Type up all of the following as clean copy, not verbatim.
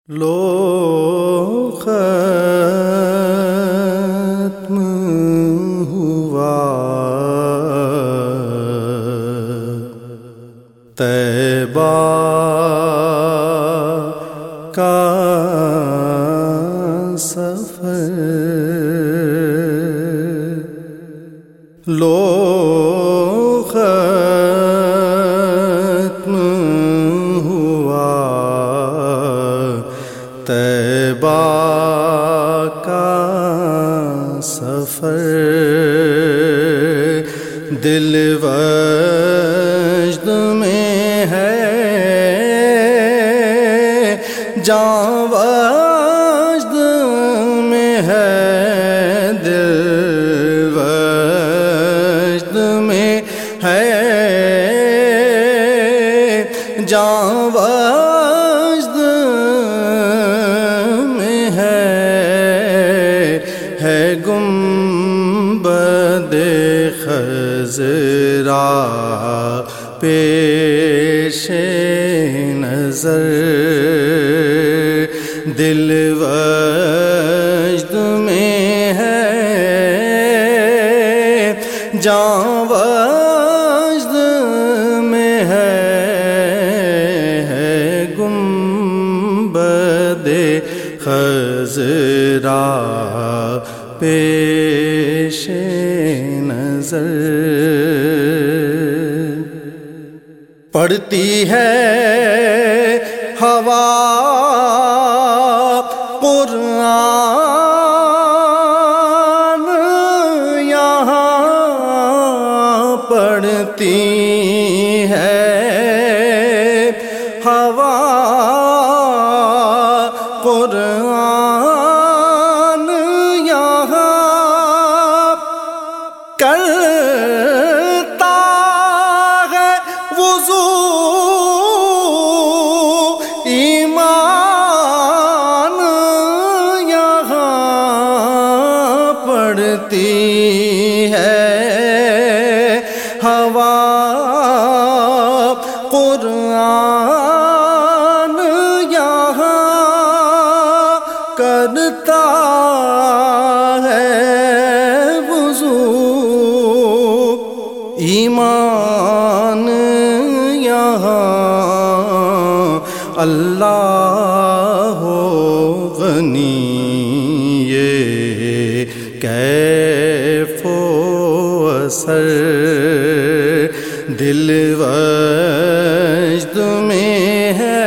لو ختم ہوا طیبہ کا سفر، لو ختم ہوا طیبہ کا سفر، دل وجد میں ہے جاں وجد میں ہے، دل وجد میں ہے جاں وجد میں ہے گنبد خضرا پیش نظر، دل وجد میں ہے جاں وجد میں ہے گنبد خضرا پیش نظر، پڑتی ہے ہوا قرآن یہاں، پڑتی ہے ہوا قرآن یہاں، کرتا ہے وضو ایمان یہاں، پڑتی ہے ہوا قرآن یہاں، کرتا ہے وضو ایمان یہاں، اللہ غنی یہ کیف و اثر، دل وجد میں ہے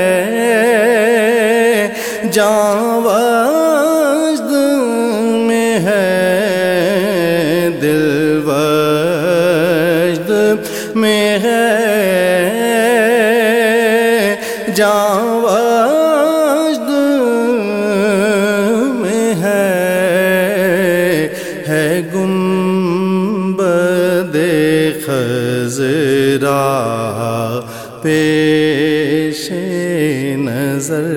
جاں وجد میں ہے، دل وجد میں ہے جاں وجد میں ہے گنبد خضرا پیش نظر،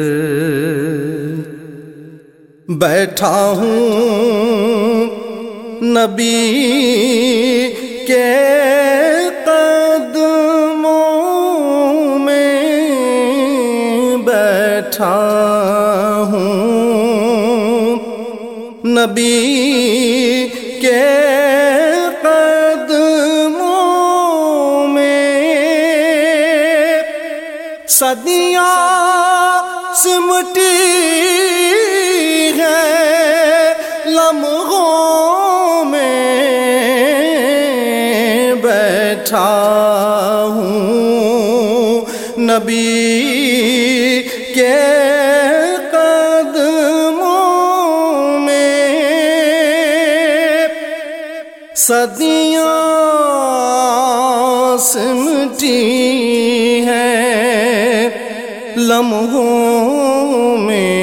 بیٹھا ہوں نبی کے قدموں میں، بیٹھا ہوں نبی کے قدموں میں، صدیاں سمٹی ہے لمحوں میں، بیٹھا ہوں نبی کے قدموں میں، صدیاں سمٹی ہیں لمحوں میں،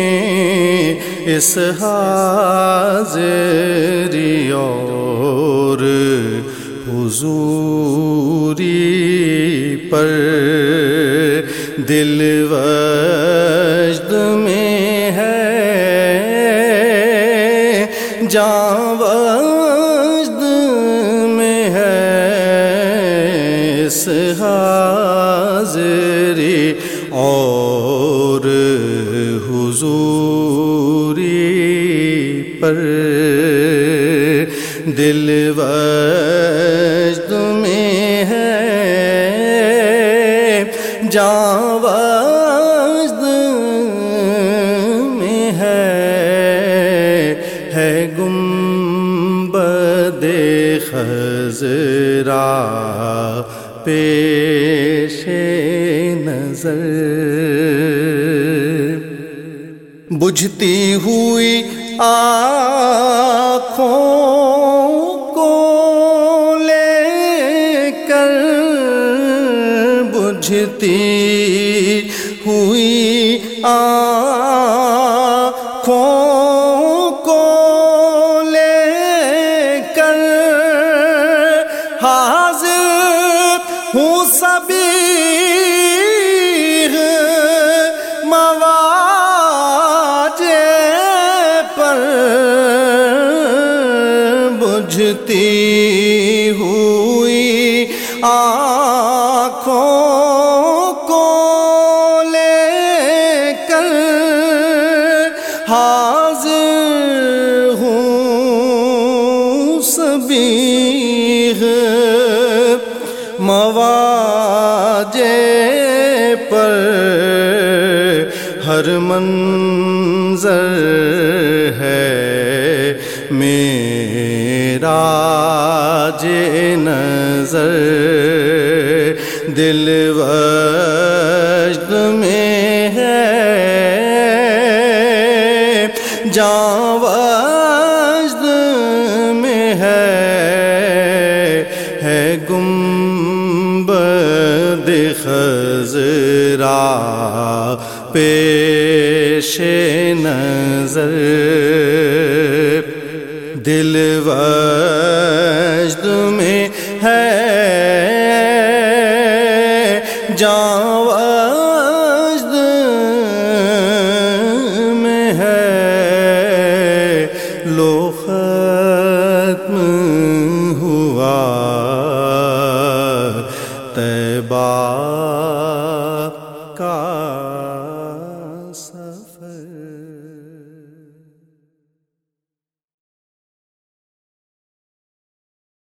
اس حاضری اور حضوری پر، دل وجد میں ہے جاں وجد میں ہے، اس حاضری اور اور حضوری پر دل وجد میں ہے، جاں وجد میں ہے گنبد خضرا پیش نظر، بجھتی ہوئی آنکھوں کو لے کر، بجھتی ہوئی آنکھوں کو لے کر حاضر ہوں صبیغ مواجہ پر، بجھتی ہوئی آنکھوں کو لے کر حاضر ہوں صبیغ مواجہ پر، ہر منظر ہے معراج نظر، دل وجد میں ہے، جاں وجد میں ہے گنبد خضرا پیش نظر، دل وجد میں ہے